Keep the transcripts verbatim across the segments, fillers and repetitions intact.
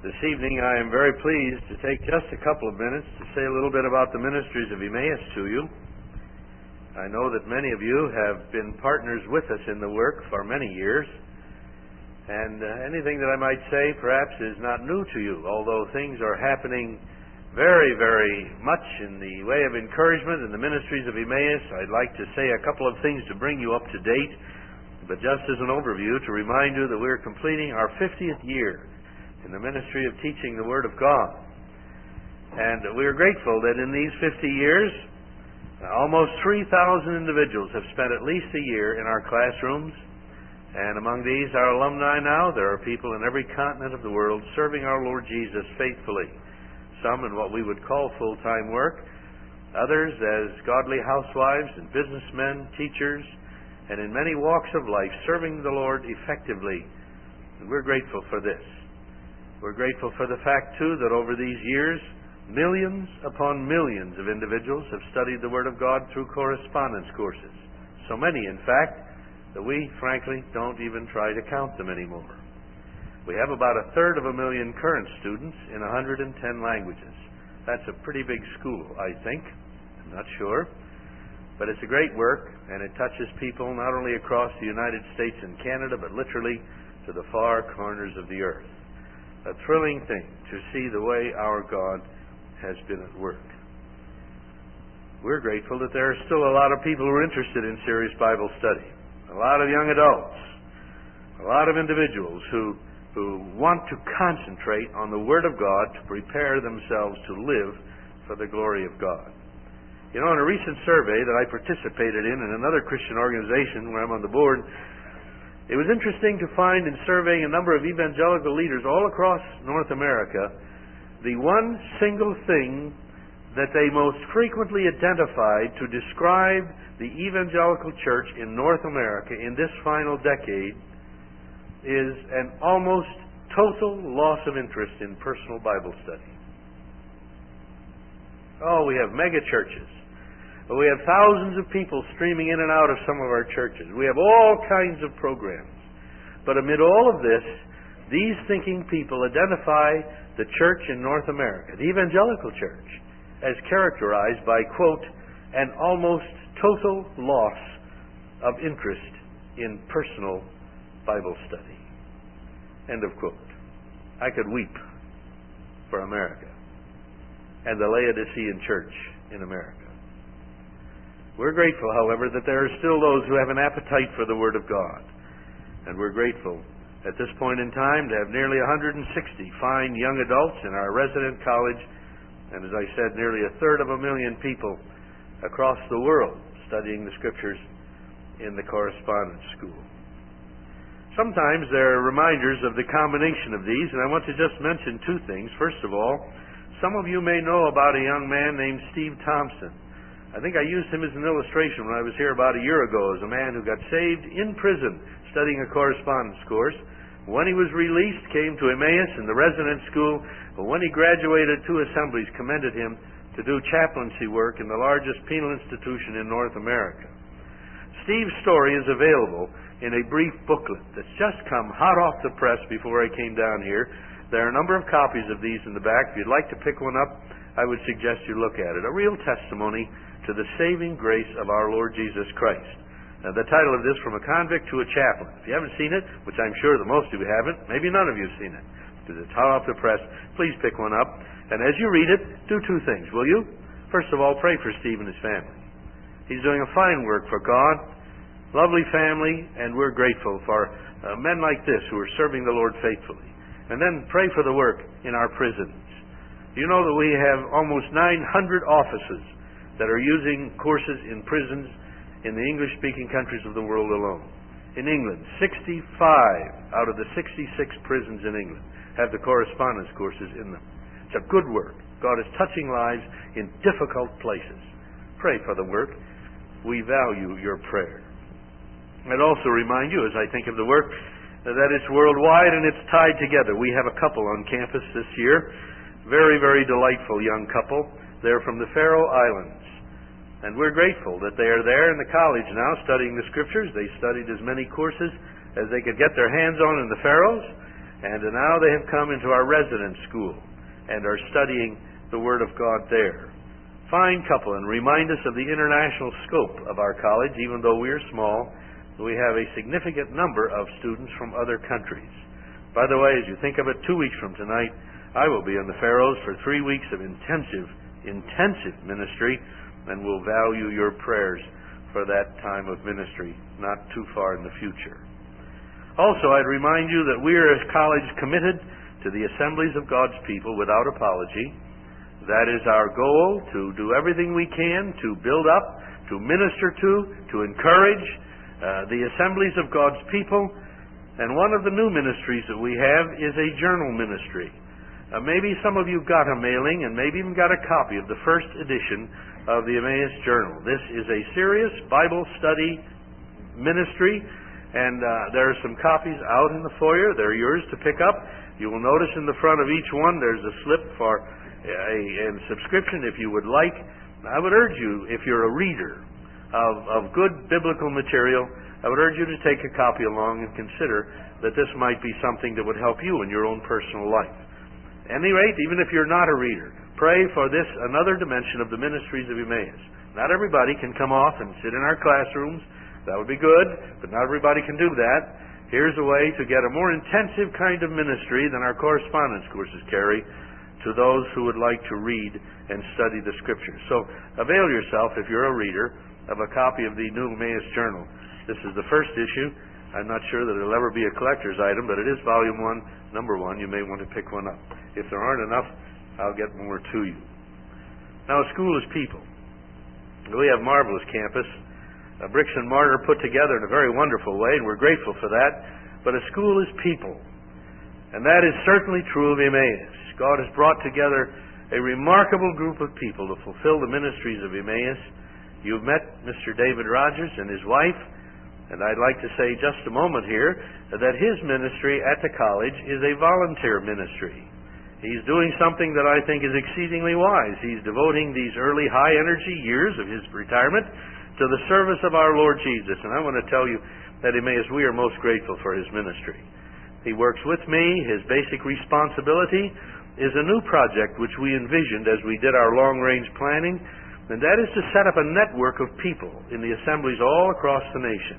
This evening I am very pleased to take just a couple of minutes to say a little bit about the ministries of Emmaus to you. I know that many of you have been partners with us in the work for many years, and uh, anything that I might say perhaps is not new to you, although things are happening very, very much in the way of encouragement in the ministries of Emmaus. I'd like to say a couple of things to bring you up to date, but just as an overview to remind you that we're completing our fiftieth year in the ministry of teaching the Word of God. And we are grateful that in these fifty years, almost three thousand individuals have spent at least a year in our classrooms. And among these, our alumni now, there are people in every continent of the world serving our Lord Jesus faithfully. Some in what we would call full-time work, others as godly housewives and businessmen, teachers, and in many walks of life serving the Lord effectively. And we're grateful for this. We're grateful for the fact, too, that over these years, millions upon millions of individuals have studied the Word of God through correspondence courses. So many, in fact, that we, frankly, don't even try to count them anymore. We have about a third of a million current students in one hundred ten languages. That's a pretty big school, I think. I'm not sure. But it's a great work, and it touches people not only across the United States and Canada, but literally to the far corners of the earth. A thrilling thing to see the way our God has been at work. We're grateful that there are still a lot of people who are interested in serious Bible study. A lot of young adults. A lot of individuals who, who want to concentrate on the Word of God to prepare themselves to live for the glory of God. You know, in a recent survey that I participated in in another Christian organization where I'm on the board, it was interesting to find in surveying a number of evangelical leaders all across North America, the one single thing that they most frequently identified to describe the evangelical church in North America in this final decade is an almost total loss of interest in personal Bible study. Oh, we have mega churches. We have thousands of people streaming in and out of some of our churches. We have all kinds of programs. But amid all of this, these thinking people identify the church in North America, the evangelical church, as characterized by, quote, an almost total loss of interest in personal Bible study. End of quote. I could weep for America and the Laodicean church in America. We're grateful, however, that there are still those who have an appetite for the Word of God. And we're grateful at this point in time to have nearly one hundred sixty fine young adults in our resident college, and as I said, nearly a third of a million people across the world studying the Scriptures in the correspondence school. Sometimes there are reminders of the combination of these, and I want to just mention two things. First of all, some of you may know about a young man named Steve Thompson. I think I used him as an illustration when I was here about a year ago as a man who got saved in prison studying a correspondence course. When he was released, came to Emmaus in the resident school, but when he graduated, two assemblies commended him to do chaplaincy work in the largest penal institution in North America. Steve's story is available in a brief booklet that's just come hot off the press before I came down here. There are a number of copies of these in the back. If you'd like to pick one up, I would suggest you look at it. A real testimony to the saving grace of our Lord Jesus Christ. Now, the title of this, From a Convict to a Chaplain. If you haven't seen it, which I'm sure that most of you haven't, maybe none of you have seen it, because it's hot off the press, please pick one up. And as you read it, do two things, will you? First of all, pray for Steve and his family. He's doing a fine work for God, lovely family, and we're grateful for uh, men like this who are serving the Lord faithfully. And then pray for the work in our prisons. You know that we have almost nine hundred offices that are using courses in prisons in the English-speaking countries of the world alone. In England, sixty-five out of the sixty-six prisons in England have the correspondence courses in them. It's a good work. God is touching lives in difficult places. Pray for the work. We value your prayer. I'd also remind you, as I think of the work, that it's worldwide and it's tied together. We have a couple on campus this year. Very, very delightful young couple. They're from the Faroe Islands. And we're grateful that they are there in the college now studying the Scriptures. They studied as many courses as they could get their hands on in the Faroes. And now they have come into our residence school and are studying the Word of God there. Fine couple, and remind us of the international scope of our college. Even though we are small, we have a significant number of students from other countries. By the way, as you think of it, two weeks from tonight, I will be in the Faroes for three weeks of intensive, intensive ministry, and will value your prayers for that time of ministry, not too far in the future. Also, I'd remind you that we are, as college, committed to the assemblies of God's people without apology. That is our goal, to do everything we can to build up, to minister to, to encourage uh, the assemblies of God's people. And one of the new ministries that we have is a journal ministry. Uh, maybe some of you got a mailing and maybe even got a copy of the first edition of the Emmaus Journal. This is a serious Bible study ministry, and uh, there are some copies out in the foyer. They're yours to pick up. You will notice in the front of each one there's a slip for a, a subscription if you would like. I would urge you, if you're a reader of, of good biblical material, I would urge you to take a copy along and consider that this might be something that would help you in your own personal life. At any rate, even if you're not a reader, pray for this another dimension of the ministries of Emmaus. Not everybody can come off and sit in our classrooms. That would be good, but not everybody can do that. Here's a way to get a more intensive kind of ministry than our correspondence courses carry to those who would like to read and study the Scriptures. So avail yourself, if you're a reader, of a copy of the New Emmaus Journal. This is the first issue. I'm not sure that it'll ever be a collector's item, but it is volume one, number one. You may want to pick one up. If there aren't enough, I'll get more to you. Now, a school is people. We have a marvelous campus. Uh, bricks and mortar put together in a very wonderful way, and we're grateful for that. But a school is people. And that is certainly true of Emmaus. God has brought together a remarkable group of people to fulfill the ministries of Emmaus. You've met Mister David Rogers and his wife, and I'd like to say just a moment here that his ministry at the college is a volunteer ministry. He's doing something that I think is exceedingly wise. He's devoting these early high-energy years of his retirement to the service of our Lord Jesus. And I want to tell you that Emmaus, we are most grateful for his ministry. He works with me. His basic responsibility is a new project which we envisioned as we did our long-range planning, and that is to set up a network of people in the assemblies all across the nation.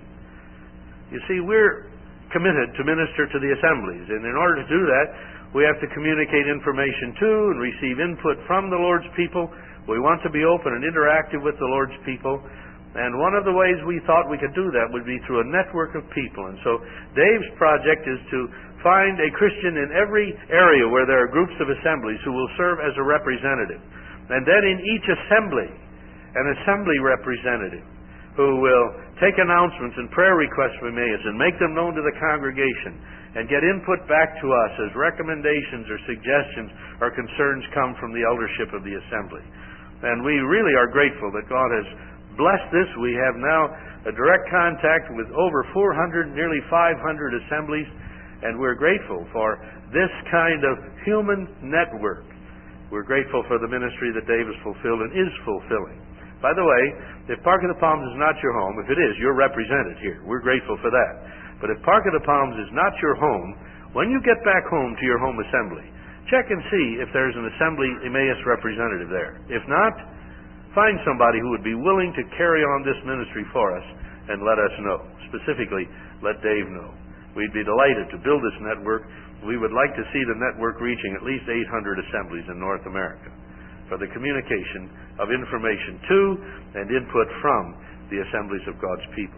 You see, we're committed to minister to the assemblies, and in order to do that, we have to communicate information to and receive input from the Lord's people. We want to be open and interactive with the Lord's people. And one of the ways we thought we could do that would be through a network of people. And so Dave's project is to find a Christian in every area where there are groups of assemblies who will serve as a representative. And then in each assembly, an assembly representative who will take announcements and prayer requests from Emmaus and make them known to the congregation and get input back to us as recommendations or suggestions or concerns come from the eldership of the assembly. And we really are grateful that God has blessed this. We have now a direct contact with over four hundred, nearly five hundred assemblies, and we're grateful for this kind of human network. We're grateful for the ministry that Dave has fulfilled and is fulfilling. By the way, if Park of the Palms is not your home, if it is, you're represented here. We're grateful for that. But if Park of the Palms is not your home, when you get back home to your home assembly, check and see if there's an assembly Emmaus representative there. If not, find somebody who would be willing to carry on this ministry for us and let us know. Specifically, let Dave know. We'd be delighted to build this network. We would like to see the network reaching at least eight hundred assemblies in North America for the communication of information to and input from the assemblies of God's people.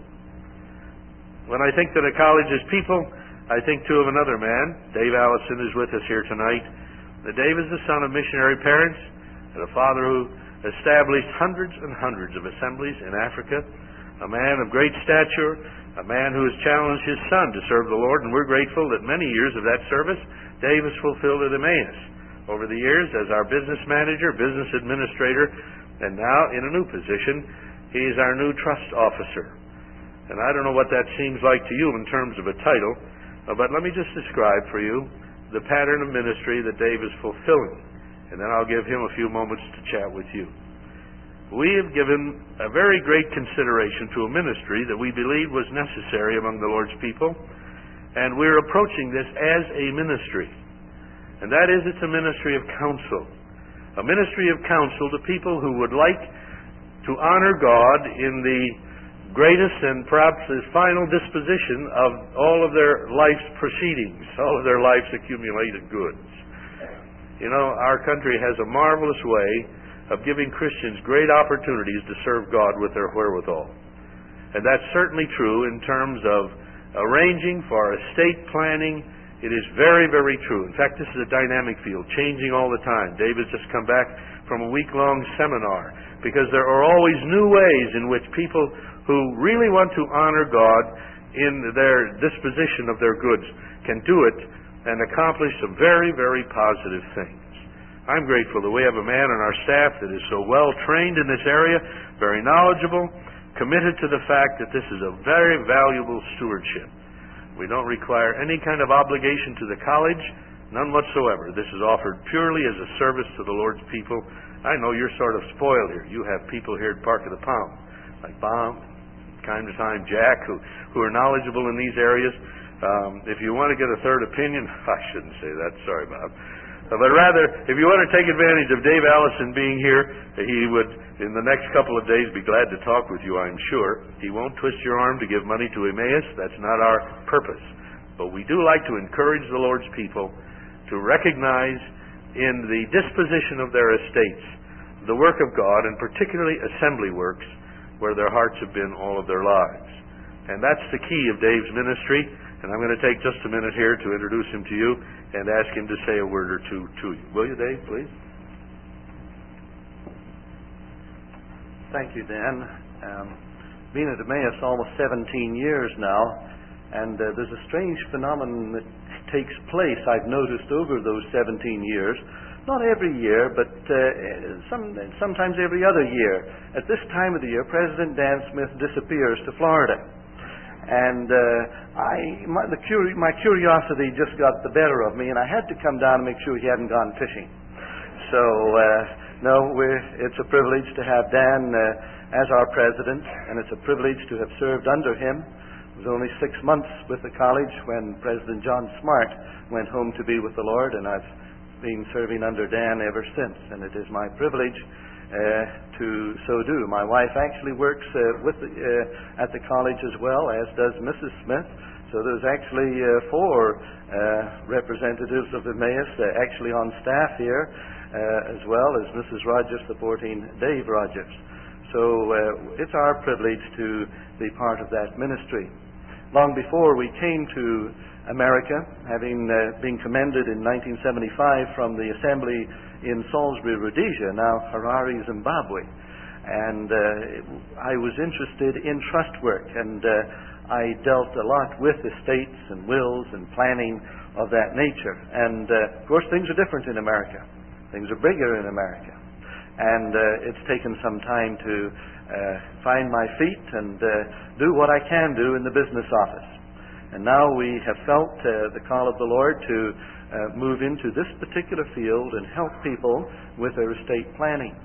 When I think that a college is people, I think too of another man. Dave Allison is with us here tonight. Now, Dave is the son of missionary parents and a father who established hundreds and hundreds of assemblies in Africa, a man of great stature, a man who has challenged his son to serve the Lord, and we're grateful that many years of that service Dave has fulfilled at Emmaus. Over the years, as our business manager, business administrator, and now in a new position, he is our new trust officer. And I don't know what that seems like to you in terms of a title, but let me just describe for you the pattern of ministry that Dave is fulfilling. And then I'll give him a few moments to chat with you. We have given a very great consideration to a ministry that we believe was necessary among the Lord's people, And we're approaching this as a ministry. And that is, it's a ministry of counsel. A ministry of counsel to people who would like to honor God in the greatest and perhaps the final disposition of all of their life's proceedings, all of their life's accumulated goods. You know, our country has a marvelous way of giving Christians great opportunities to serve God with their wherewithal. And that's certainly true in terms of arranging for estate planning. It is very, very true. In fact, this is a dynamic field, changing all the time. David's just come back from a week-long seminar because there are always new ways in which people who really want to honor God in their disposition of their goods can do it and accomplish some very, very positive things. I'm grateful that we have a man on our staff that is so well trained in this area, very knowledgeable, committed to the fact that this is a very valuable stewardship. We don't require any kind of obligation to the college, none whatsoever. This is offered purely as a service to the Lord's people. I know you're sort of spoiled here. You have people here at Park of the Pound, like Bob, time to time Jack, who, who are knowledgeable in these areas. Um, if you want to get a third opinion, I shouldn't say that, sorry Bob. Uh, but rather, if you want to take advantage of Dave Allison being here, he would, in the next couple of days, be glad to talk with you, I'm sure. He won't twist your arm to give money to Emmaus. That's not our purpose. But we do like to encourage the Lord's people to recognize in the disposition of their estates the work of God, and particularly assembly works, where their hearts have been all of their lives. And that's the key of Dave's ministry. And I'm going to take just a minute here to introduce him to you and ask him to say a word or two to you. Will you, Dave, please? Thank you, Dan. Um, been at Emmaus almost seventeen years now, and uh, there's a strange phenomenon that takes place, I've noticed over those seventeen years. Not every year, but uh, some, sometimes every other year. At this time of the year, President Dan Smith disappears to Florida. And uh, I, my, the curi- my curiosity just got the better of me, and I had to come down and make sure he hadn't gone fishing. So, uh, no, we're, it's a privilege to have Dan uh, as our president, and it's a privilege to have served under him. It was only six months with the college when President John Smart went home to be with the Lord, and I've been serving under Dan ever since, and it is my privilege Uh, to so do. My wife actually works uh, with the, uh, at the college as well, as does Missus Smith. So there's actually uh, four uh, representatives of Emmaus uh, actually on staff here, uh, as well as Missus Rogers supporting Dave Rogers. So uh, it's our privilege to be part of that ministry. Long before we came to America, having uh, been commended in nineteen seventy-five from the assembly in Salisbury, Rhodesia, now Harare, Zimbabwe. And uh, I was interested in trust work, and uh, I dealt a lot with estates and wills and planning of that nature. And uh, of course, things are different in America. Things are bigger in America. And uh, it's taken some time to uh, find my feet and uh, do what I can do in the business office. And now we have felt uh, the call of the Lord to uh, move into this particular field and help people with their estate planning.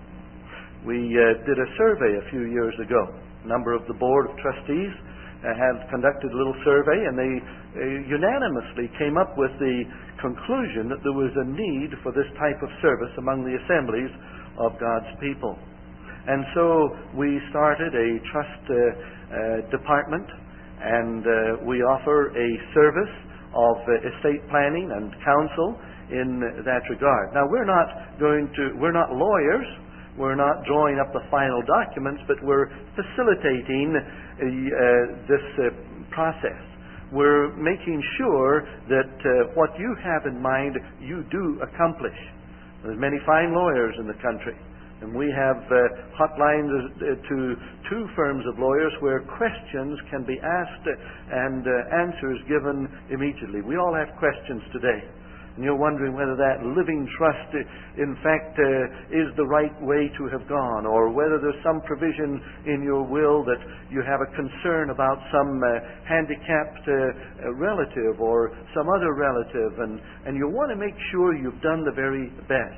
We uh, did a survey a few years ago. A number of the Board of Trustees uh, had conducted a little survey, and they uh, unanimously came up with the conclusion that there was a need for this type of service among the assemblies of God's people. And so we started a trust uh, uh, department, and uh, we offer a service of uh, estate planning and counsel in that regard. Now, we're not going to, we're not lawyers, we're not drawing up the final documents, but we're facilitating uh, uh, this uh, process. We're making sure that uh, what you have in mind, you do accomplish. There's many fine lawyers in the country. And we have uh, hotlines uh, to two firms of lawyers where questions can be asked and uh, answers given immediately. We all have questions today. And you're wondering whether that living trust, uh, in fact, uh, is the right way to have gone, or whether there's some provision in your will that you have a concern about some uh, handicapped uh, relative or some other relative, and, and you want to make sure you've done the very best.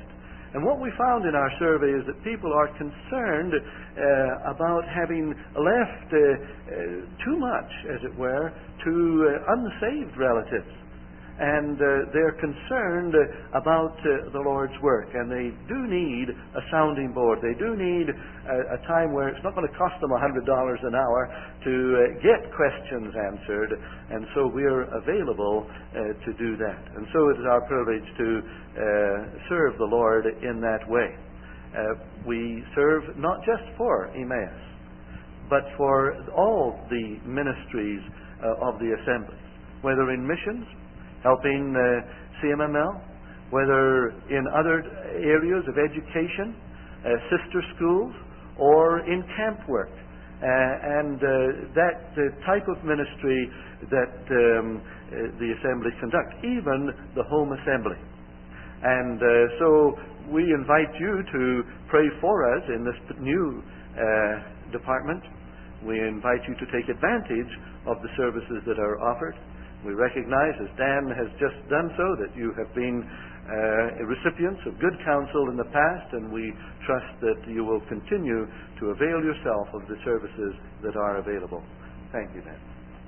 And what we found in our survey is that people are concerned uh, about having left uh, uh, too much, as it were, to uh, unsaved relatives. And uh, they're concerned uh, about uh, the Lord's work. And they do need a sounding board. They do need a, a time where it's not going to cost them one hundred dollars an hour to uh, get questions answered. And so we're available uh, to do that. And so it is our privilege to uh, serve the Lord in that way. Uh, we serve not just for Emmaus, but for all the ministries uh, of the assemblies, whether in missions, helping uh, C M M L, whether in other areas of education, uh, sister schools, or in camp work. Uh, and uh, that uh, type of ministry that um, uh, the assembly conduct, even the home assembly. And uh, so we invite you to pray for us in this new uh, department. We invite you to take advantage of the services that are offered. We recognize, as Dan has just done so, that you have been uh, recipients of good counsel in the past, and we trust that you will continue to avail yourself of the services that are available. Thank you, Dan.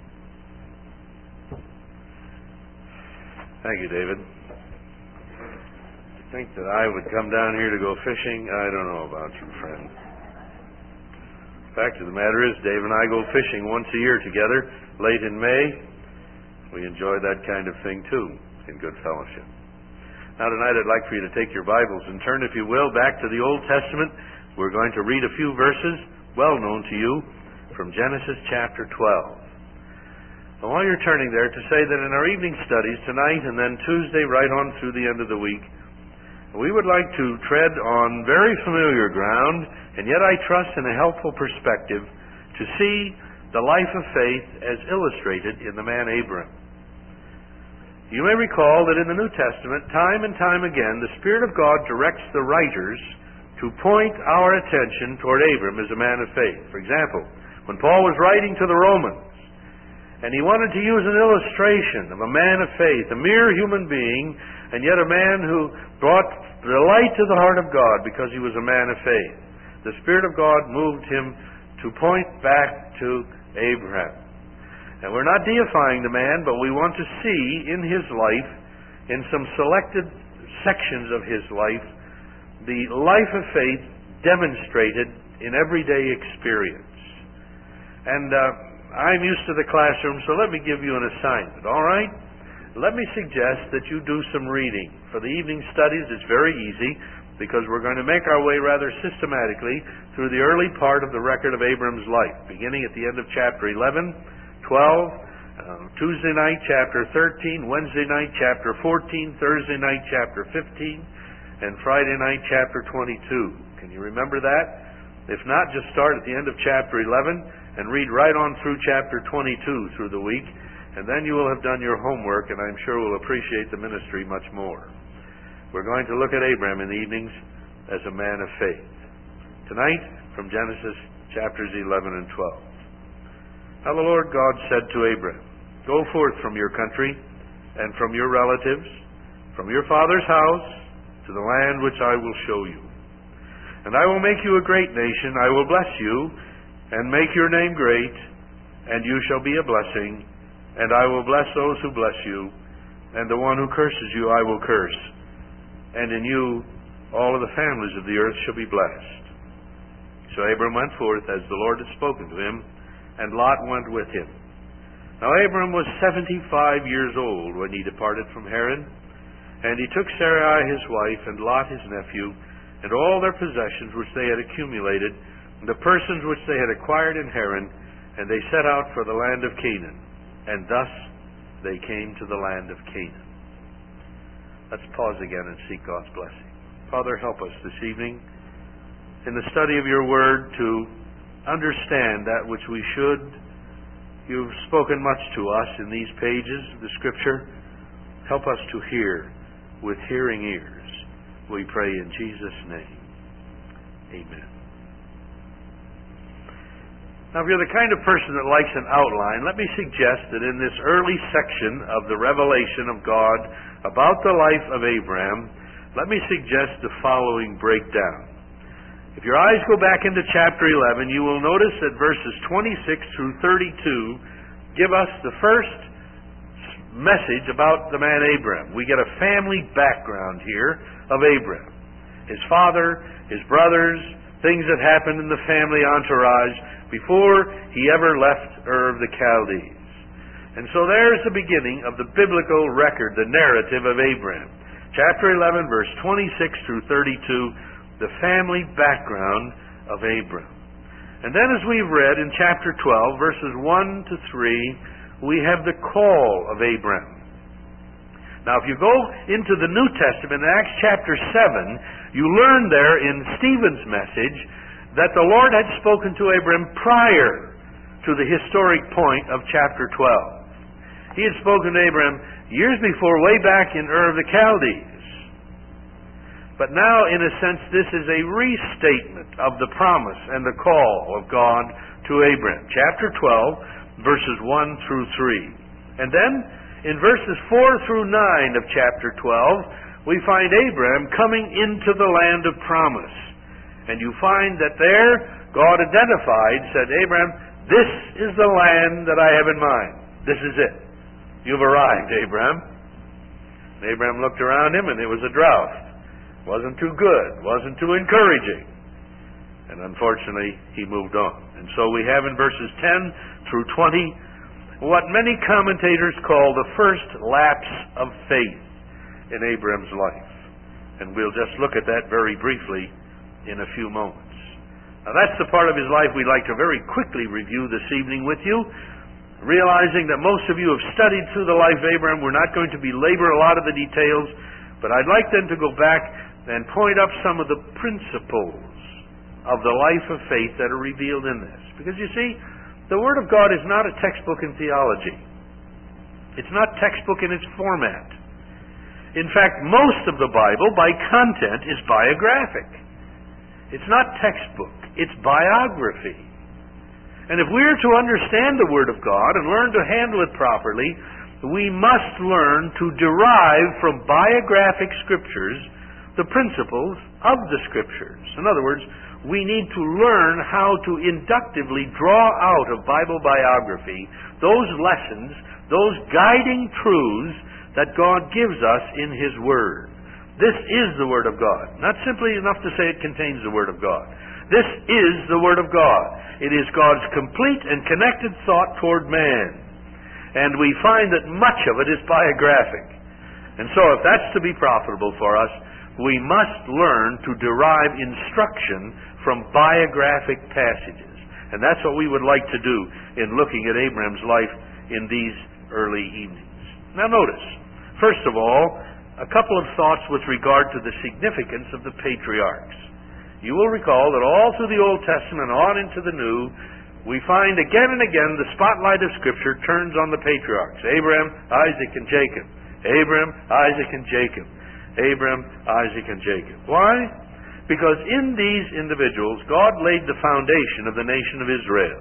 Thank you, David. To think that I would come down here to go fishing, I don't know about you, friend. The fact of the matter is, Dave and I go fishing once a year together, late in May. We enjoy that kind of thing, too, in good fellowship. Now, tonight I'd like for you to take your Bibles and turn, if you will, back to the Old Testament. We're going to read a few verses, well known to you, from Genesis chapter twelve. And while you're turning there, to say that in our evening studies tonight and then Tuesday right on through the end of the week, we would like to tread on very familiar ground, and yet I trust in a helpful perspective, to see the life of faith as illustrated in the man Abram. You may recall that in the New Testament, time and time again, the Spirit of God directs the writers to point our attention toward Abram as a man of faith. For example, when Paul was writing to the Romans, and he wanted to use an illustration of a man of faith, a mere human being, and yet a man who brought delight to the heart of God because he was a man of faith, the Spirit of God moved him to point back to Abraham. And we're not deifying the man, but we want to see in his life, in some selected sections of his life, the life of faith demonstrated in everyday experience. And uh, I'm used to the classroom, so let me give you an assignment, all right? Let me suggest that you do some reading. For the evening studies, it's very easy, because we're going to make our way rather systematically through the early part of the record of Abram's life, beginning at the end of chapter eleven, twelve, uh, Tuesday night chapter thirteen, Wednesday night chapter fourteen, Thursday night chapter fifteen, and Friday night chapter twenty-two. Can you remember that? If not, just start at the end of chapter eleven and read right on through chapter twenty-two through the week, and then you will have done your homework, and I'm sure will appreciate the ministry much more. We're going to look at Abram in the evenings as a man of faith. Tonight, from Genesis chapters eleven and twelve. Now the Lord God said to Abram, "Go forth from your country and from your relatives, from your father's house, to the land which I will show you. And I will make you a great nation. I will bless you and make your name great, and you shall be a blessing. And I will bless those who bless you, and the one who curses you I will curse. And in you all of the families of the earth shall be blessed." So Abram went forth as the Lord had spoken to him, and Lot went with him. Now Abram was seventy-five years old when he departed from Haran, and he took Sarai his wife, and Lot his nephew, and all their possessions which they had accumulated, and the persons which they had acquired in Haran, and they set out for the land of Canaan. And thus they came to the land of Canaan. Let's pause again and seek God's blessing. Father, help us this evening in the study of your word to understand that which we should. You've spoken much to us in these pages of the Scripture. Help us to hear with hearing ears. We pray in Jesus' name. Amen. Now, if you're the kind of person that likes an outline, let me suggest that in this early section of the revelation of God about the life of Abraham, let me suggest the following breakdown. If your eyes go back into chapter eleven, you will notice that verses twenty-six through thirty-two give us the first message about the man Abram. We get a family background here of Abram. His father, his brothers, things that happened in the family entourage before he ever left Ur of the Chaldees. And so there's the beginning of the biblical record, the narrative of Abram. Chapter eleven, verse twenty-six through thirty-two, the family background of Abram. And then as we've read in chapter twelve, verses one to three, we have the call of Abram. Now if you go into the New Testament, in Acts chapter seven, you learn there in Stephen's message that the Lord had spoken to Abram prior to the historic point of chapter twelve. He had spoken to Abram years before, way back in Ur of the Chaldees. But now, in a sense, this is a restatement of the promise and the call of God to Abram. Chapter twelve, verses one through three. And then, in verses four through nine of chapter twelve, we find Abram coming into the land of promise. And you find that there, God identified, said, Abram, this is the land that I have in mind. This is it. You've arrived, Abram. And Abram looked around him, and it was a drought. Wasn't too good. Wasn't too encouraging. And unfortunately, he moved on. And so we have in verses ten through twenty what many commentators call the first lapse of faith in Abram's life. And we'll just look at that very briefly in a few moments. Now that's the part of his life we'd like to very quickly review this evening with you, realizing that most of you have studied through the life of Abram. We're not going to belabor a lot of the details, but I'd like then to go back and point up some of the principles of the life of faith that are revealed in this. Because you see, the Word of God is not a textbook in theology. It's not textbook in its format. In fact, most of the Bible, by content, is biographic. It's not textbook. It's biography. And if we're to understand the Word of God and learn to handle it properly, we must learn to derive from biographic scriptures the principles of the Scriptures. In other words, we need to learn how to inductively draw out of Bible biography those lessons, those guiding truths that God gives us in His Word. This is the Word of God. Not simply enough to say it contains the Word of God. This is the Word of God. It is God's complete and connected thought toward man. And we find that much of it is biographic. And so if that's to be profitable for us, we must learn to derive instruction from biographic passages. And that's what we would like to do in looking at Abram's life in these early evenings. Now notice, first of all, a couple of thoughts with regard to the significance of the patriarchs. You will recall that all through the Old Testament on into the New, we find again and again the spotlight of Scripture turns on the patriarchs. Abraham, Isaac, and Jacob. Abraham, Isaac, and Jacob. Abraham, Isaac, and Jacob. Why? Because in these individuals, God laid the foundation of the nation of Israel.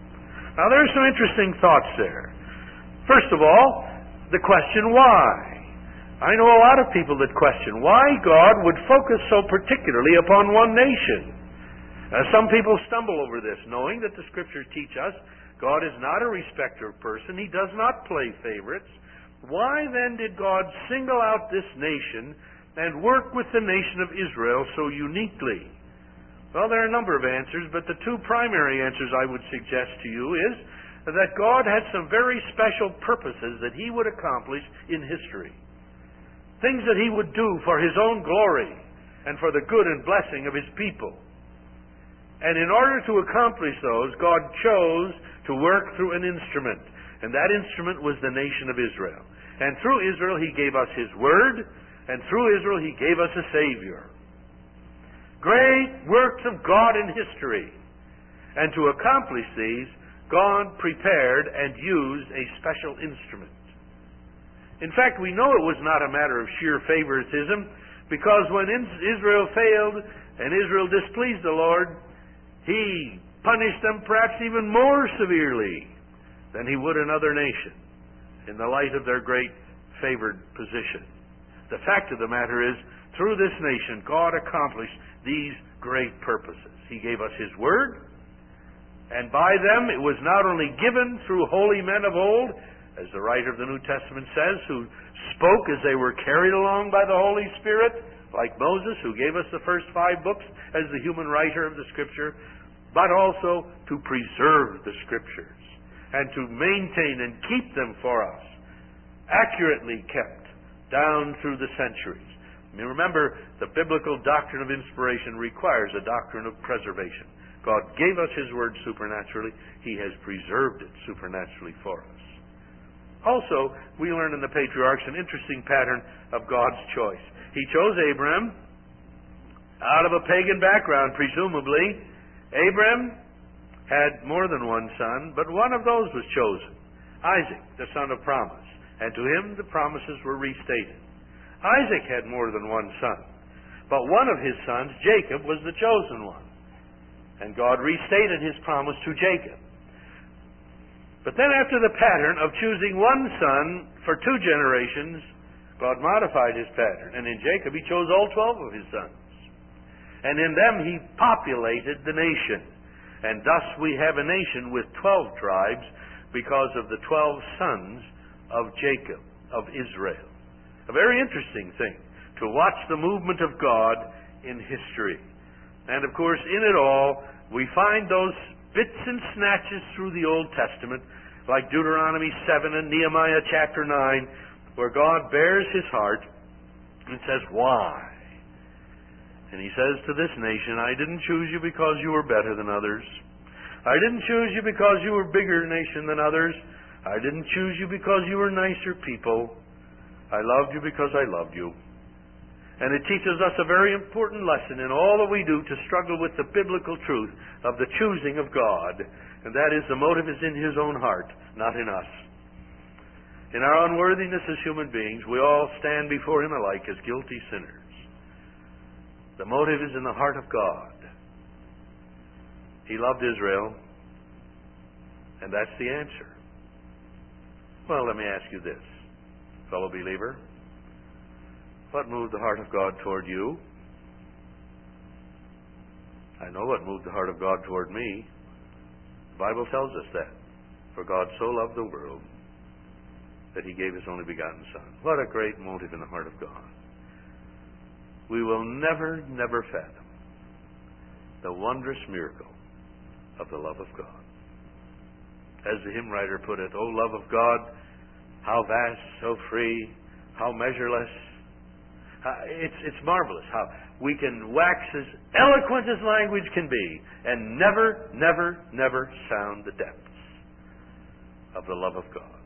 Now there are some interesting thoughts there. First of all, the question why. I know a lot of people that question why God would focus so particularly upon one nation. Uh, some people stumble over this, knowing that the Scriptures teach us God is not a respecter of person. He does not play favorites. Why then did God single out this nation and work with the nation of Israel so uniquely? Well, there are a number of answers, but the two primary answers I would suggest to you is that God had some very special purposes that He would accomplish in history. Things that He would do for His own glory and for the good and blessing of His people. And in order to accomplish those, God chose to work through an instrument. And that instrument was the nation of Israel. And through Israel He gave us His Word, and through Israel He gave us a Savior. Great works of God in history. And to accomplish these, God prepared and used a special instrument. In fact, we know it was not a matter of sheer favoritism, because when Israel failed and Israel displeased the Lord, He punished them perhaps even more severely than He would another nation in the light of their great favored position. The fact of the matter is, through this nation, God accomplished these great purposes. He gave us His Word, and by them it was not only given through holy men of old, as the writer of the New Testament says, who spoke as they were carried along by the Holy Spirit, like Moses, who gave us the first five books as the human writer of the Scripture, but also to preserve the Scriptures and to maintain and keep them for us, accurately kept down through the centuries. I mean, remember, the biblical doctrine of inspiration requires a doctrine of preservation. God gave us His Word supernaturally. He has preserved it supernaturally for us. Also, we learn in the patriarchs an interesting pattern of God's choice. He chose Abram out of a pagan background, presumably. Abram had more than one son, but one of those was chosen, Isaac, the son of promise. And to him the promises were restated. Isaac had more than one son, but one of his sons, Jacob, was the chosen one. And God restated His promise to Jacob. But then after the pattern of choosing one son for two generations, God modified His pattern. And in Jacob He chose all twelve of His sons. And in them He populated the nation. And thus we have a nation with twelve tribes because of the twelve sons of Jacob, of Israel. A very interesting thing to watch the movement of God in history. And of course, in it all, we find those bits and snatches through the Old Testament, like Deuteronomy seven and Nehemiah chapter nine, where God bears His heart and says, why? And He says to this nation, I didn't choose you because you were better than others. I didn't choose you because you were a bigger nation than others. I didn't choose you because you were nicer people. I loved you because I loved you. And it teaches us a very important lesson in all that we do to struggle with the biblical truth of the choosing of God. And that is, the motive is in His own heart, not in us. In our unworthiness as human beings, we all stand before Him alike as guilty sinners. The motive is in the heart of God. He loved Israel, and that's the answer. Well, let me ask you this, fellow believer. What moved the heart of God toward you? I know what moved the heart of God toward me. The Bible tells us that. For God so loved the world that He gave His only begotten Son. What a great motive in the heart of God. We will never, never fathom the wondrous miracle of the love of God. As the hymn writer put it, O love of God, how vast, so free, how measureless. It's, it's marvelous how we can wax as eloquent as language can be and never, never, never sound the depths of the love of God.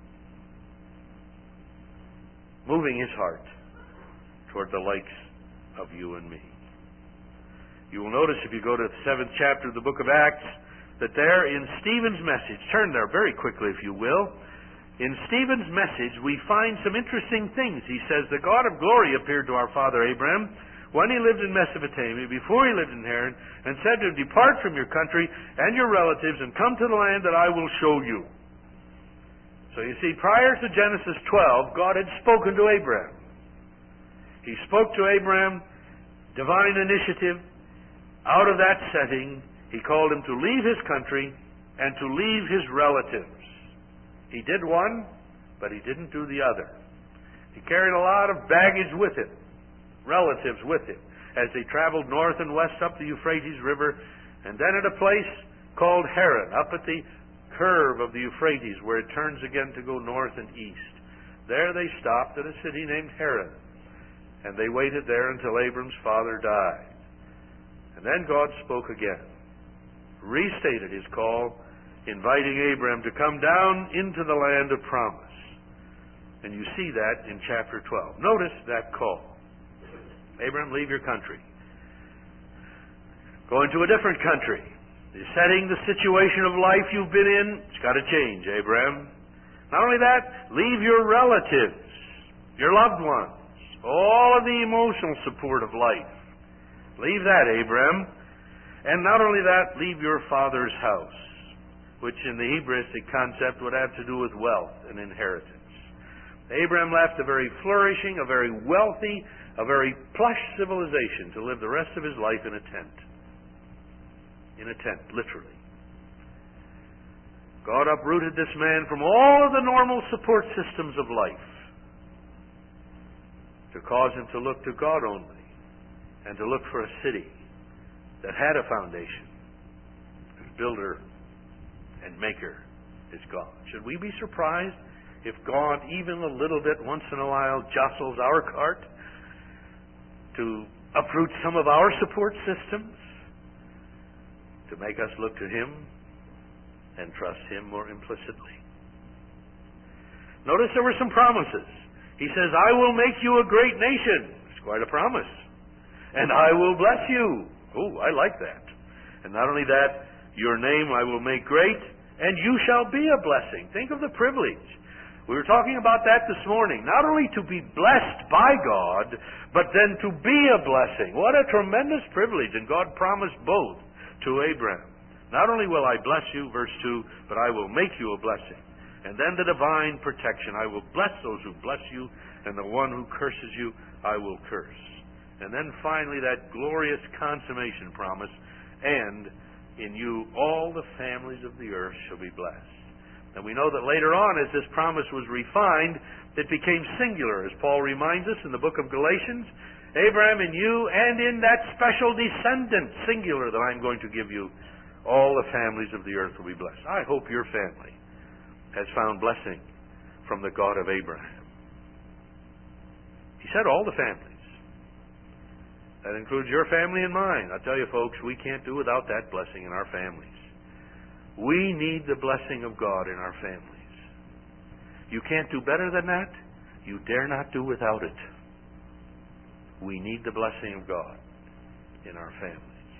Moving His heart toward the likes of you and me. You will notice if you go to the seventh chapter of the book of Acts that there in Stephen's message, turn there very quickly if you will, in Stephen's message, we find some interesting things. He says, the God of glory appeared to our father Abraham when he lived in Mesopotamia, before he lived in Haran, and said to him, depart from your country and your relatives and come to the land that I will show you. So you see, prior to Genesis twelve, God had spoken to Abraham. He spoke to Abraham, divine initiative. Out of that setting, He called him to leave his country and to leave his relatives. He did one, but he didn't do the other. He carried a lot of baggage with him, relatives with him, as they traveled north and west up the Euphrates River, and then at a place called Haran, up at the curve of the Euphrates, where it turns again to go north and east. There they stopped at a city named Haran, and they waited there until Abram's father died. And then God spoke again, restated His call, inviting Abram to come down into the land of promise. And you see that in chapter twelve. Notice that call. Abram, leave your country. Go into a different country. The setting, the situation of life you've been in, it's got to change, Abram. Not only that, leave your relatives, your loved ones, all of the emotional support of life. Leave that, Abram. And not only that, leave your father's house, which in the Hebrewistic concept would have to do with wealth and inheritance. Abraham left a very flourishing, a very wealthy, a very plush civilization to live the rest of his life in a tent. In a tent, literally. God uprooted this man from all of the normal support systems of life to cause him to look to God only and to look for a city that had a foundation, whose builder and maker is God. Should we be surprised if God, even a little bit once in a while, jostles our cart to uproot some of our support systems, to make us look to Him and trust Him more implicitly? Notice there were some promises. He says, I will make you a great nation. It's quite a promise. And I will bless you. Oh, I like that. And not only that, your name I will make great, and you shall be a blessing. Think of the privilege. We were talking about that this morning. Not only to be blessed by God, but then to be a blessing. What a tremendous privilege. And God promised both to Abraham. Not only will I bless you, verse two, but I will make you a blessing. And then the divine protection. I will bless those who bless you, and the one who curses you, I will curse. And then finally that glorious consummation promise, and in you all the families of the earth shall be blessed. And we know that later on, as this promise was refined, it became singular, as Paul reminds us in the book of Galatians. Abraham, in you, and in that special descendant, singular, that I'm going to give you, all the families of the earth will be blessed. I hope your family has found blessing from the God of Abraham. He said all the families. That includes your family and mine. I tell you, folks, we can't do without that blessing in our families. We need the blessing of God in our families. You can't do better than that. You dare not do without it. We need the blessing of God in our families.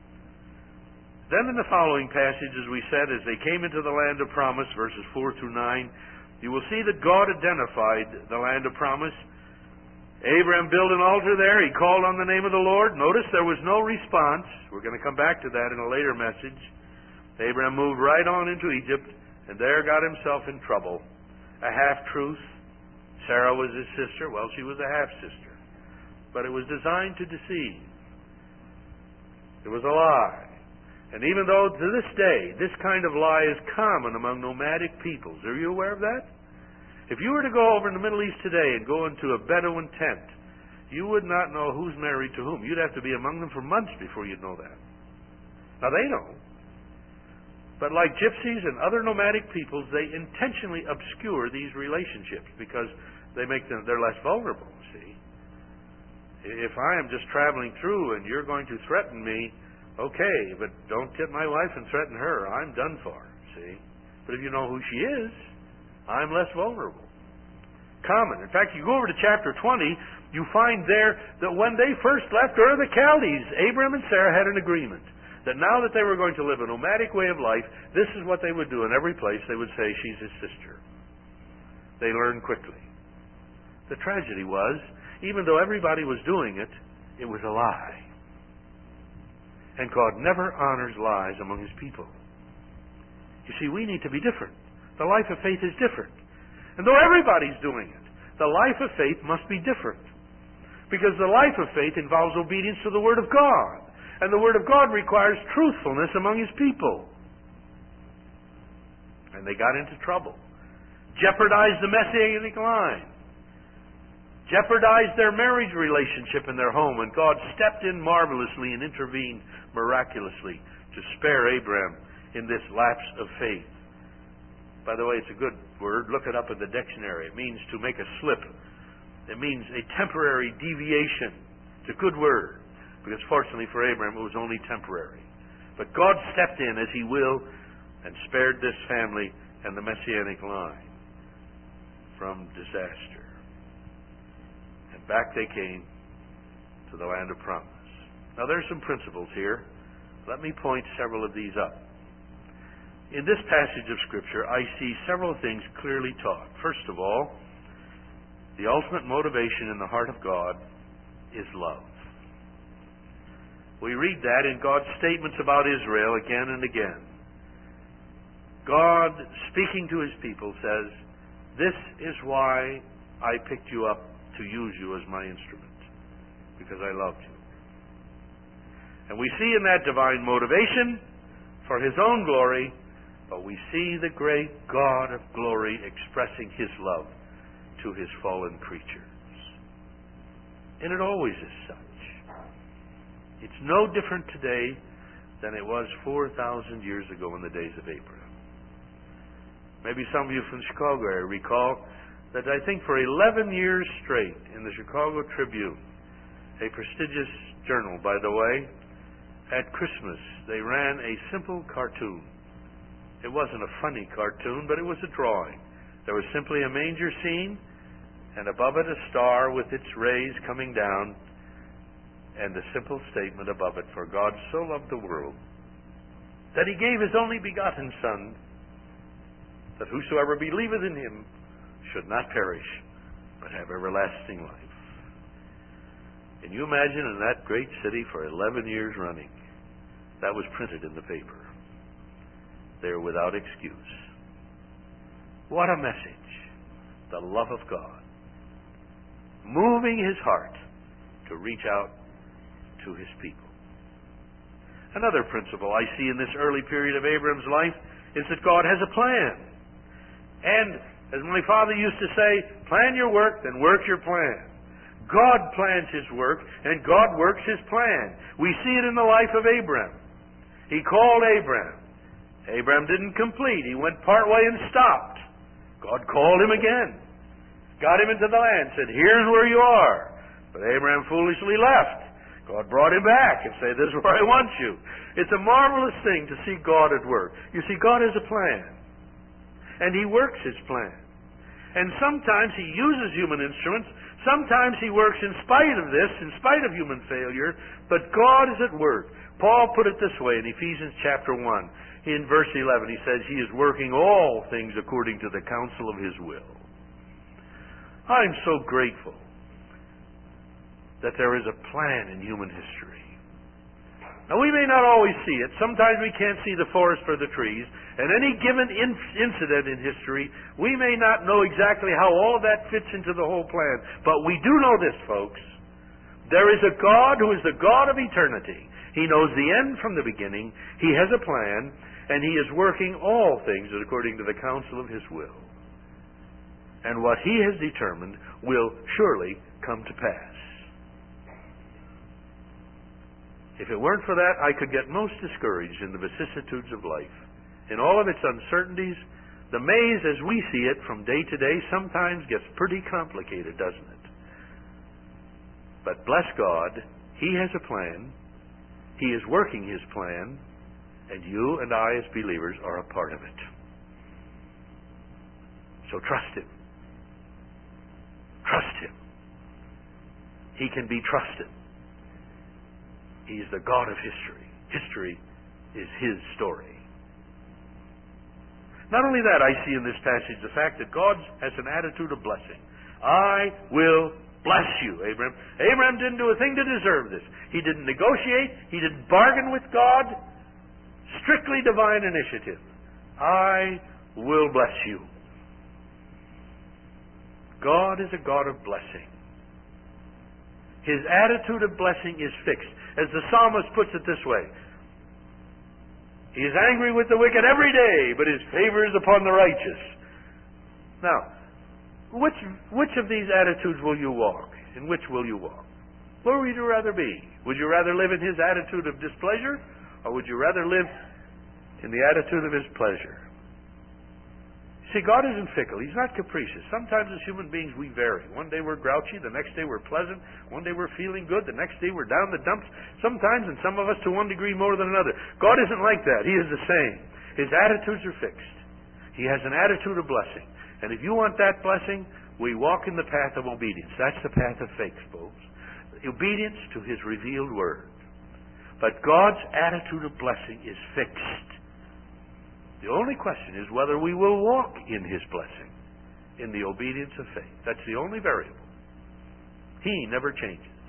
Then in the following passage, as we said, as they came into the land of promise, verses four through nine, you will see that God identified the land of promise. Abraham built an altar there. He called on the name of the Lord. Notice there was no response. We're going to come back to that in a later message. Abraham moved right on into Egypt, and there got himself in trouble. A half-truth. Sarah was his sister. Well, she was a half-sister. But it was designed to deceive. It was a lie. And even though to this day, this kind of lie is common among nomadic peoples. Are you aware of that? If you were to go over in the Middle East today and go into a Bedouin tent, you would not know who's married to whom. You'd have to be among them for months before you'd know that. Now, they know. But like gypsies and other nomadic peoples, they intentionally obscure these relationships because they make them, they're less vulnerable, see. If I am just traveling through and you're going to threaten me, okay, but don't get my wife and threaten her. I'm done for, see. But if you know who she is, I'm less vulnerable. Common. In fact, you go over to chapter twenty, you find there that when they first left Ur of the Chaldees, Abraham and Sarah had an agreement that now that they were going to live a nomadic way of life, this is what they would do in every place. They would say, she's his sister. They learned quickly. The tragedy was, even though everybody was doing it, it was a lie. And God never honors lies among His people. You see, we need to be different. The life of faith is different. And though everybody's doing it, the life of faith must be different. Because the life of faith involves obedience to the Word of God. And the Word of God requires truthfulness among His people. And they got into trouble. Jeopardized the Messianic line. Jeopardized their marriage relationship in their home. And God stepped in marvelously and intervened miraculously to spare Abraham in this lapse of faith. By the way, it's a good word. Look it up in the dictionary. It means to make a slip. It means a temporary deviation. It's a good word. Because fortunately for Abraham, it was only temporary. But God stepped in as He will and spared this family and the Messianic line from disaster. And back they came to the land of promise. Now there's some principles here. Let me point several of these up. In this passage of Scripture, I see several things clearly taught. First of all, the ultimate motivation in the heart of God is love. We read that in God's statements about Israel again and again. God, speaking to His people, says, this is why I picked you up to use you as my instrument because I loved you. And we see in that divine motivation for His own glory, but we see the great God of glory expressing His love to His fallen creatures. And it always is such. It's no different today than it was four thousand years ago in the days of Abraham. Maybe some of you from Chicago area recall that I think for eleven years straight in the Chicago Tribune, a prestigious journal, by the way, at Christmas they ran a simple cartoon. It wasn't a funny cartoon, but it was a drawing. There was simply a manger scene, and above it a star with its rays coming down, and the simple statement above it, "For God so loved the world, that He gave His only begotten Son, that whosoever believeth in Him should not perish, but have everlasting life." Can you imagine in that great city for eleven years running? That was printed in the paper. They're without excuse. What a message. The love of God, moving His heart to reach out to His people. Another principle I see in this early period of Abraham's life is that God has a plan. And as my father used to say, plan your work, then work your plan. God plans His work, and God works His plan. We see it in the life of Abraham. He called Abraham. Abraham didn't complete. He went part way and stopped. God called him again. Got him into the land, said, "Here's where you are." But Abraham foolishly left. God brought him back and said, "This is where I want you." It's a marvelous thing to see God at work. You see, God has a plan. And He works His plan. And sometimes He uses human instruments. Sometimes He works in spite of this, in spite of human failure. But God is at work. Paul put it this way in Ephesians chapter one. In verse eleven, he says, "He is working all things according to the counsel of His will." I'm so grateful that there is a plan in human history. Now, we may not always see it. Sometimes we can't see the forest for the trees. And any given in- incident in history, we may not know exactly how all of that fits into the whole plan. But we do know this, folks. There is a God who is the God of eternity. He knows the end from the beginning. He has a plan, and He is working all things according to the counsel of His will. And what He has determined will surely come to pass. If it weren't for that, I could get most discouraged in the vicissitudes of life. In all of its uncertainties, the maze as we see it from day to day sometimes gets pretty complicated, doesn't it? But bless God, He has a plan. He is working His plan, and you and I as believers are a part of it. So trust Him. Trust Him. He can be trusted. He is the God of history. History is His story. Not only that, I see in this passage the fact that God has an attitude of blessing. I will bless you, Abraham. Abraham didn't do a thing to deserve this. He didn't negotiate. He didn't bargain with God. Strictly divine initiative. I will bless you. God is a God of blessing. His attitude of blessing is fixed. As the psalmist puts it this way, He is angry with the wicked every day, but His favor is upon the righteous. Now, which which of these attitudes will you walk? In which will you walk? Where would you rather be? Would you rather live in His attitude of displeasure, or would you rather live in the attitude of His pleasure? See, God isn't fickle. He's not capricious. Sometimes as human beings we vary. One day we're grouchy, the next day we're pleasant. One day we're feeling good, the next day we're down the dumps. Sometimes, and some of us to one degree more than another. God isn't like that. He is the same. His attitudes are fixed. He has an attitude of blessing. And if you want that blessing, we walk in the path of obedience. That's the path of faith, folks. Obedience to His revealed Word. But God's attitude of blessing is fixed. The only question is whether we will walk in His blessing, in the obedience of faith. That's the only variable. He never changes.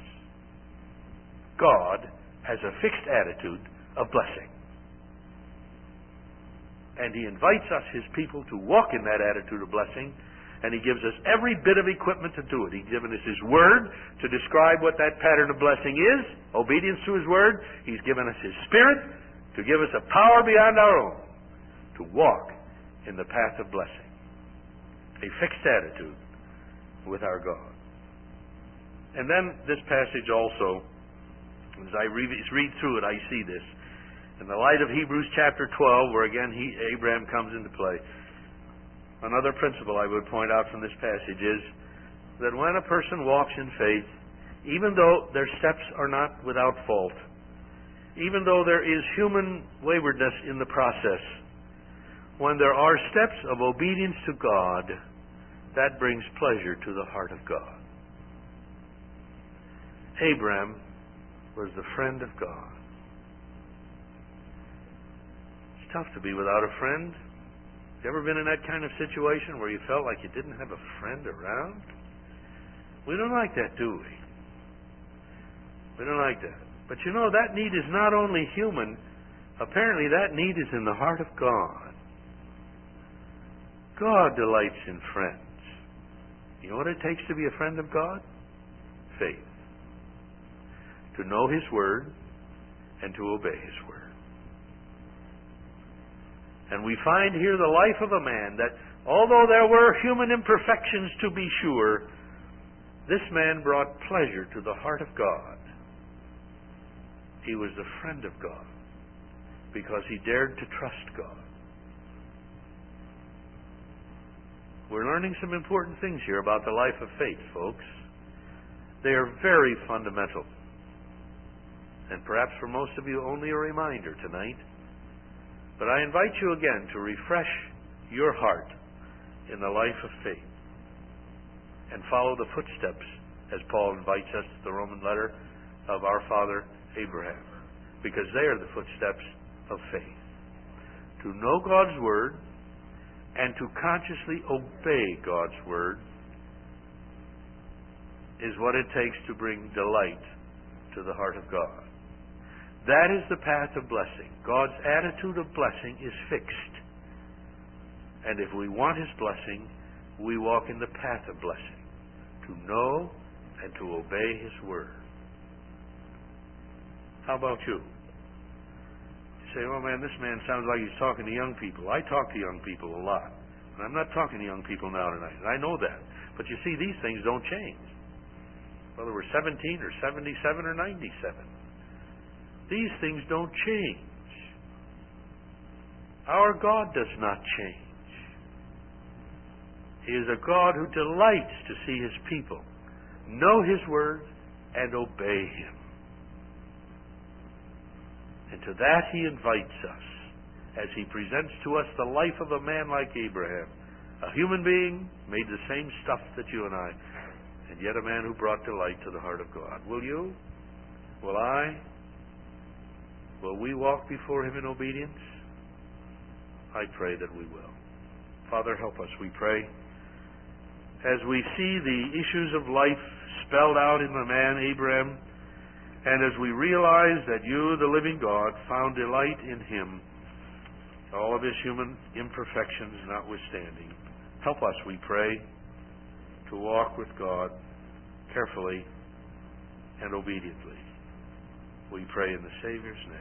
God has a fixed attitude of blessing. And He invites us, His people, to walk in that attitude of blessing And He gives us every bit of equipment to do it. He's given us His Word to describe what that pattern of blessing is, obedience to His Word. He's given us His Spirit to give us a power beyond our own to walk in the path of blessing. A fixed attitude with our God. And then this passage also, as I read, read through it, I see this. In the light of Hebrews chapter twelve, where again he, Abraham comes into play. Another principle I would point out from this passage is that when a person walks in faith, even though their steps are not without fault, even though there is human waywardness in the process, when there are steps of obedience to God, that brings pleasure to the heart of God. Abraham was the friend of God. It's tough to be without a friend. You ever been in that kind of situation where you felt like you didn't have a friend around? We don't like that, do we? We don't like that. But you know, that need is not only human. Apparently that need is in the heart of God. God delights in friends. You know what it takes to be a friend of God? Faith. To know His Word and to obey His Word. And we find here the life of a man that, although there were human imperfections to be sure, this man brought pleasure to the heart of God. He was the friend of God because he dared to trust God. We're learning some important things here about the life of faith, folks. They are very fundamental. And perhaps for most of you only a reminder tonight. But I invite you again to refresh your heart in the life of faith and follow the footsteps, as Paul invites us to the Roman letter, of our father Abraham, because they are the footsteps of faith. To know God's Word and to consciously obey God's Word is what it takes to bring delight to the heart of God. That is the path of blessing. God's attitude of blessing is fixed. And if we want His blessing, we walk in the path of blessing. To know and to obey His Word. How about you? You say, oh man, this man sounds like he's talking to young people. I talk to young people a lot. And I'm not talking to young people now tonight. And I know that. But you see, these things don't change. Whether we're seventeen or seventy-seven or ninety-seven. These things don't change. Our God does not change. He is a God who delights to see His people know His Word and obey Him. And to that He invites us as He presents to us the life of a man like Abraham, a human being made the same stuff that you and I, and yet a man who brought delight to the heart of God. Will you? Will I? Will we walk before Him in obedience? I pray that we will. Father, help us, we pray. As we see the issues of life spelled out in the man Abraham, and as we realize that You, the living God, found delight in him, all of his human imperfections notwithstanding, help us, we pray, to walk with God carefully and obediently. We pray in the Savior's name.